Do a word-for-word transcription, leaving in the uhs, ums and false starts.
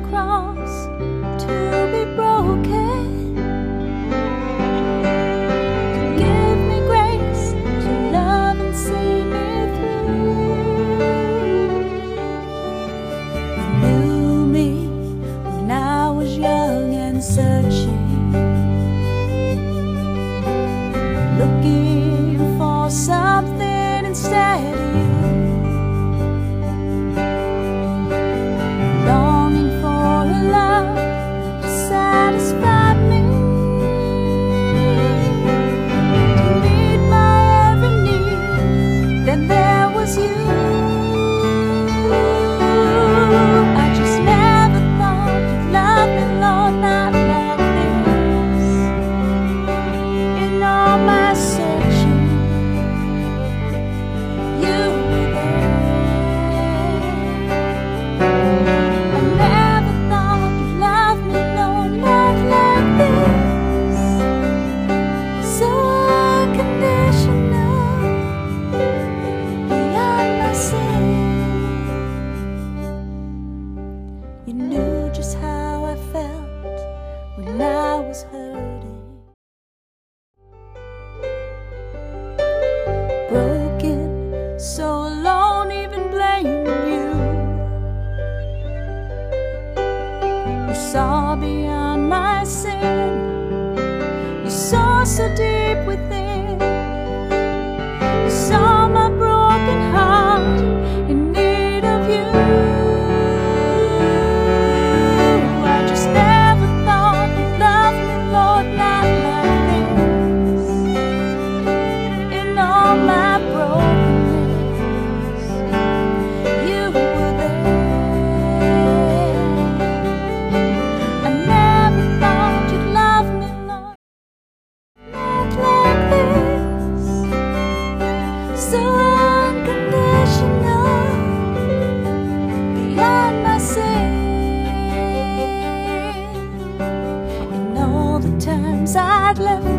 cross to be broken. Give me grace to love and see me through. You knew me when I was young and searching, looking for something instead of you. You knew just how I felt when I was hurting, broken, so alone, even blaming you. You saw beyond my sin, you saw so deep within. You saw my broken heart in need of you. So unconditional, beyond my sin. In all the times I'd left